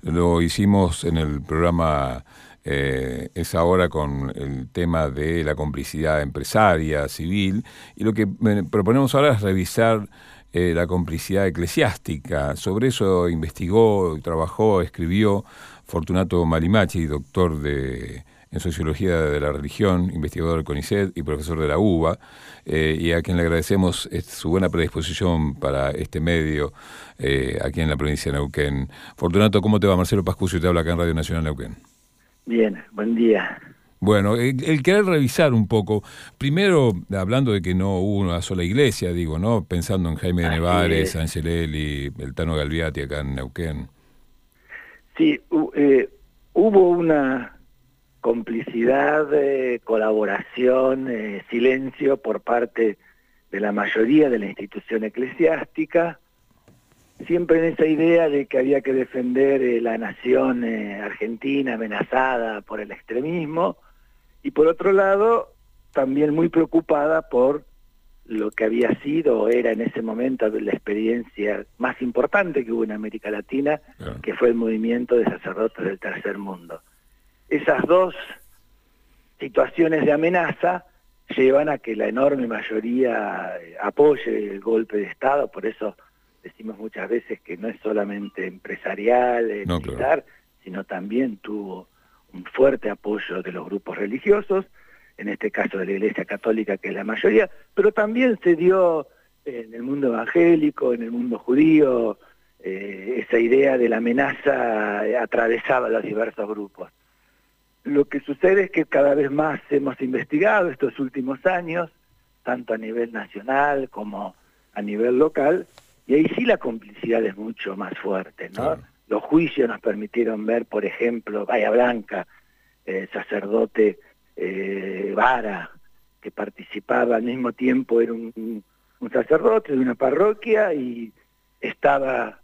Lo hicimos en el programa Es Ahora con el tema de la complicidad empresaria, civil, y lo que proponemos ahora es revisar la complicidad eclesiástica. Sobre eso investigó, trabajó, escribió Fortunato Malimachi, doctor en Sociología de la Religión, investigador del CONICET y profesor de la UBA, y a quien le agradecemos su buena predisposición para este medio aquí en la provincia de Neuquén. Fortunato, ¿cómo te va? Marcelo Pascucio te habla acá en Radio Nacional Neuquén. Bien, buen día. Bueno, el querer revisar un poco, primero hablando de que no hubo una sola iglesia, digo, ¿no? Pensando en Jaime de Así Nevares, es. Angelelli, el Tano Galviati acá en Neuquén. Sí, hubo una complicidad, colaboración, silencio por parte de la mayoría de la institución eclesiástica, siempre en esa idea de que había que defender la nación argentina amenazada por el extremismo, y por otro lado, también muy preocupada por lo que había sido o era en ese momento la experiencia más importante que hubo en América Latina, Claro. que fue el movimiento de sacerdotes del tercer mundo. Esas dos situaciones de amenaza llevan a que la enorme mayoría apoye el golpe de Estado, por eso decimos muchas veces que no es solamente empresarial, No, claro. militar, sino también tuvo un fuerte apoyo de los grupos religiosos, en este caso de la Iglesia Católica, que es la mayoría, pero también se dio en el mundo evangélico, en el mundo judío, esa idea de la amenaza atravesaba los diversos grupos. Lo que sucede es que cada vez más hemos investigado estos últimos años, tanto a nivel nacional como a nivel local, y ahí sí la complicidad es mucho más fuerte, ¿no? Claro. Los juicios nos permitieron ver, por ejemplo, Bahía Blanca, sacerdote Vara, que participaba al mismo tiempo, era un sacerdote de una parroquia y estaba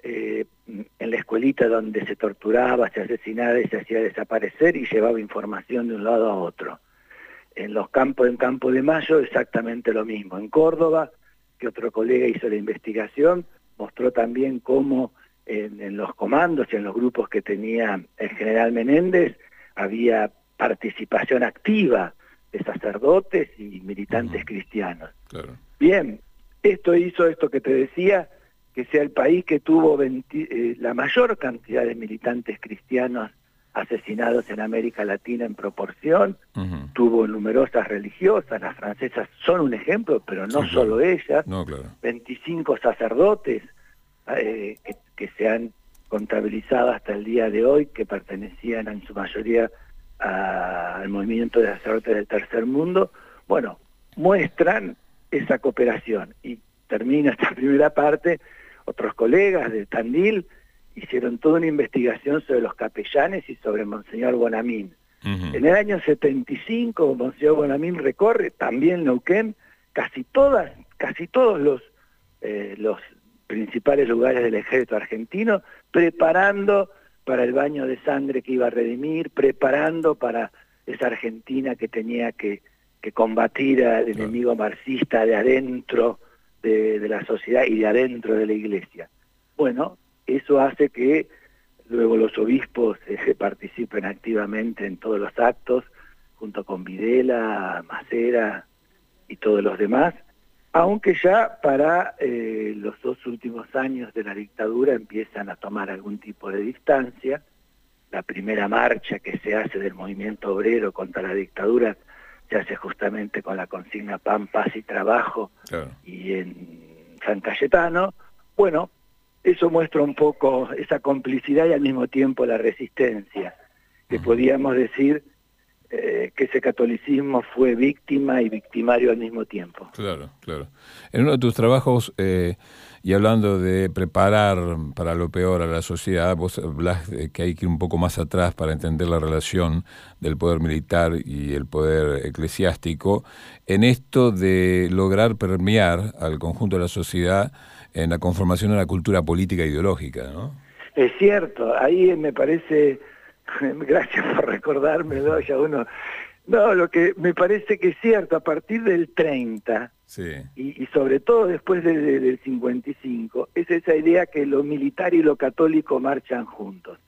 en la escuelita donde se torturaba, se asesinaba y se hacía desaparecer y llevaba información de un lado a otro. En los campos, en Campo de Mayo, exactamente lo mismo. En Córdoba, que otro colega hizo la investigación, mostró también cómo en los comandos y en los grupos que tenía el general Menéndez había participación activa de sacerdotes y militantes cristianos. Claro. Bien, esto hizo esto que te decía, que sea el país que tuvo la mayor cantidad de militantes cristianos asesinados en América Latina en proporción, tuvo numerosas religiosas, las francesas son un ejemplo, pero no Sí, solo claro. ellas, No, claro. 25 sacerdotes que se han contabilizado hasta el día de hoy, que pertenecían en su mayoría al movimiento de sacerdotes del tercer mundo, bueno, muestran esa cooperación. Y termina esta primera parte, otros colegas de Tandil hicieron toda una investigación sobre los capellanes y sobre Monseñor Bonamín. En el año 75, Monseñor Bonamín recorre también Neuquén, casi todos los principales lugares del ejército argentino, preparando para el baño de sangre que iba a redimir, preparando para esa Argentina que tenía que combatir al enemigo marxista de adentro de la sociedad y de adentro de la iglesia. Bueno, eso hace que luego los obispos participen activamente en todos los actos, junto con Videla, Macera y todos los demás, aunque ya para los 2 últimos años de la dictadura empiezan a tomar algún tipo de distancia. La primera marcha que se hace del movimiento obrero contra la dictadura se hace justamente con la consigna Pan, Paz y Trabajo, claro, y en San Cayetano. Bueno, eso muestra un poco esa complicidad y al mismo tiempo la resistencia, que podríamos decir que ese catolicismo fue víctima y victimario al mismo tiempo. Claro, claro. En uno de tus trabajos, y hablando de preparar para lo peor a la sociedad, vos hablás de que hay que ir un poco más atrás para entender la relación del poder militar y el poder eclesiástico, en esto de lograr permear al conjunto de la sociedad en la conformación de una cultura política e ideológica, ¿no? Es cierto, ahí me parece, gracias por recordármelo, ya uno... No, lo que me parece que es cierto, a partir del 30, sí, y sobre todo después del 55, es esa idea que lo militar y lo católico marchan juntos.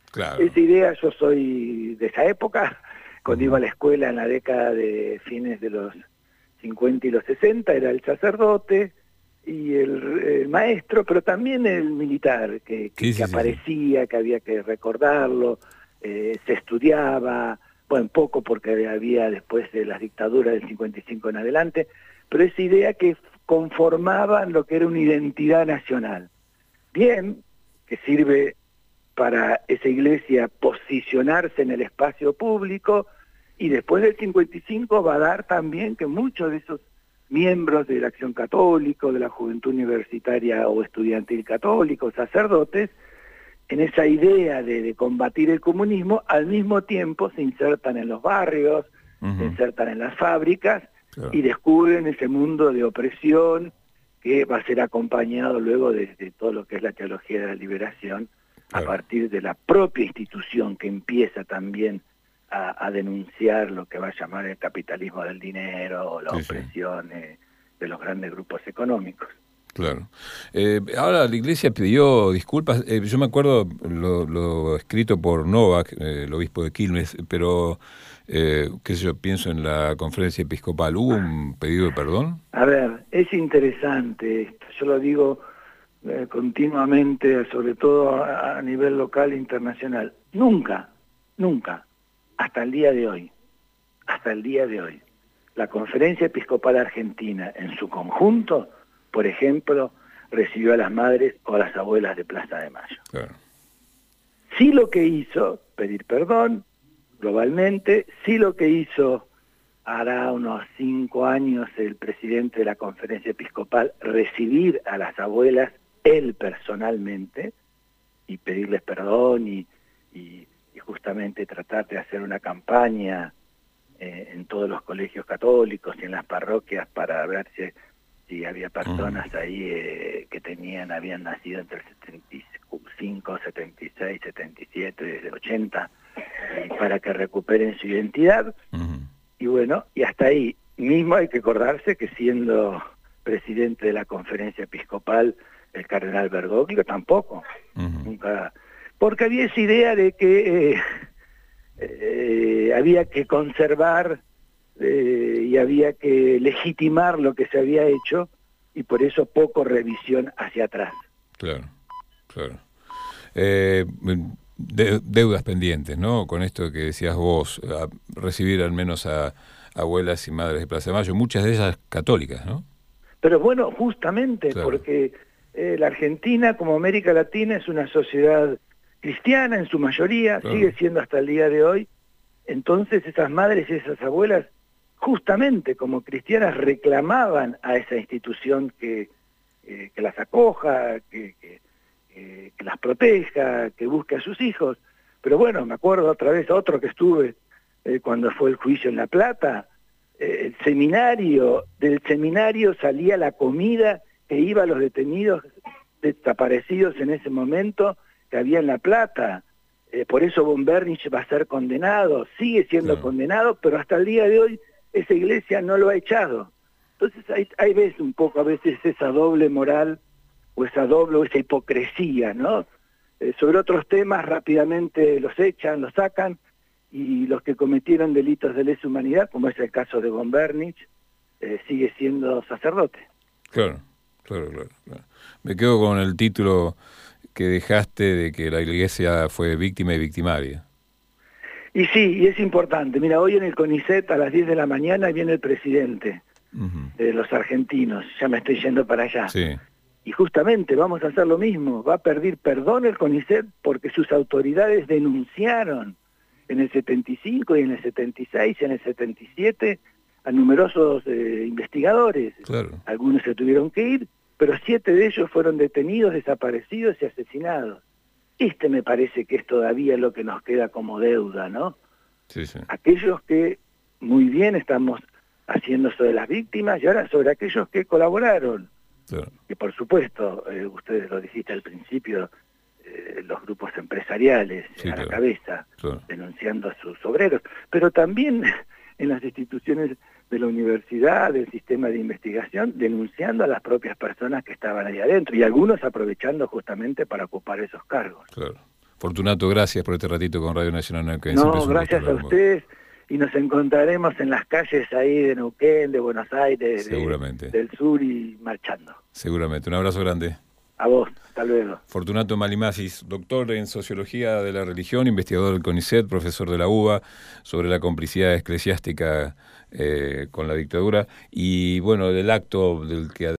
Claro. Esa idea, yo soy de esa época, cuando iba a la escuela en la década de fines de los 50 y los 60, era el sacerdote y el maestro, pero también el militar, que aparecía, que había que recordarlo, se estudiaba, bueno, poco porque había después de las dictaduras del 55 en adelante, pero esa idea que conformaban lo que era una identidad nacional. Bien, que sirve para esa iglesia posicionarse en el espacio público, y después del 55 va a dar también que muchos de esos miembros de la Acción Católica, de la Juventud Universitaria o Estudiantil Católico, sacerdotes, en esa idea de combatir el comunismo, al mismo tiempo se insertan en los barrios, se insertan en las fábricas, claro, y descubren ese mundo de opresión que va a ser acompañado luego de todo lo que es la teología de la liberación, claro, a partir de la propia institución que empieza también a denunciar lo que va a llamar el capitalismo del dinero o la opresión de los grandes grupos económicos. Claro. Ahora la Iglesia pidió disculpas. Yo me acuerdo lo escrito por Novak, el obispo de Quilmes, pero qué sé yo, pienso en la conferencia episcopal. ¿Hubo un pedido de perdón? A ver, es interesante esto. Yo lo digo continuamente, sobre todo a nivel local e internacional. Nunca, hasta el día de hoy, la Conferencia Episcopal Argentina en su conjunto, por ejemplo, recibió a las madres o a las abuelas de Plaza de Mayo. Claro. Sí, lo que hizo, pedir perdón, globalmente, sí lo que hizo, hará unos 5 años, el presidente de la Conferencia Episcopal, recibir a las abuelas, él personalmente, y pedirles perdón y justamente tratar de hacer una campaña en todos los colegios católicos y en las parroquias para ver si había personas ahí que habían nacido entre el 75, 76, 77, 80, para que recuperen su identidad. Y bueno, y hasta ahí mismo hay que acordarse que siendo presidente de la Conferencia Episcopal, el cardenal Bergoglio tampoco, nunca, porque había esa idea de que había que conservar y había que legitimar lo que se había hecho, y por eso poco revisión hacia atrás. Claro. Deudas pendientes, ¿no? Con esto que decías vos, recibir al menos a abuelas y madres de Plaza de Mayo, muchas de ellas católicas, ¿no? Pero bueno, justamente, claro, porque la Argentina, como América Latina, es una sociedad cristiana en su mayoría, claro, sigue siendo hasta el día de hoy. Entonces esas madres y esas abuelas, justamente como cristianas, reclamaban a esa institución que las acoja, que las proteja, que busque a sus hijos. Pero bueno, me acuerdo otra vez, otro que estuve cuando fue el juicio en La Plata, del seminario salía la comida que iba a los detenidos desaparecidos en ese momento que había en La Plata. Por eso von Bernich va a ser condenado, sigue siendo condenado, pero hasta el día de hoy esa iglesia no lo ha echado. Entonces hay veces un poco, a veces esa doble moral, o esa hipocresía, ¿no? Sobre otros temas rápidamente los echan, los sacan, y los que cometieron delitos de lesa humanidad, como es el caso de von Bernich, sigue siendo sacerdote. Claro. Me quedo con el título que dejaste de que la iglesia fue víctima y victimaria. Y sí, y es importante. Mira, hoy en el CONICET a las 10 de la mañana viene el presidente de los argentinos, ya me estoy yendo para allá. Sí. Y justamente vamos a hacer lo mismo, va a pedir perdón el CONICET porque sus autoridades denunciaron en el 75 y en el 76 y en el 77 a numerosos investigadores. Claro. Algunos se tuvieron que ir, pero 7 de ellos fueron detenidos, desaparecidos y asesinados. Me parece que es todavía lo que nos queda como deuda, ¿no? Sí. Aquellos que muy bien estamos haciendo sobre las víctimas y ahora sobre aquellos que colaboraron. Claro. Que por supuesto, ustedes lo dijiste al principio, los grupos empresariales a la cabeza, denunciando a sus obreros, pero también en las instituciones de la universidad, del sistema de investigación, denunciando a las propias personas que estaban ahí adentro, y algunos aprovechando justamente para ocupar esos cargos. Claro. Fortunato, gracias por este ratito con Radio Nacional Neuquén. No, gracias a ustedes, y nos encontraremos en las calles ahí de Neuquén, de Buenos Aires, seguramente, del sur, y marchando. Seguramente. Un abrazo grande. A vos, hasta luego. Fortunato Malimasis, doctor en Sociología de la Religión, investigador del CONICET, profesor de la UBA, sobre la complicidad eclesiástica con la dictadura, y bueno, del acto del que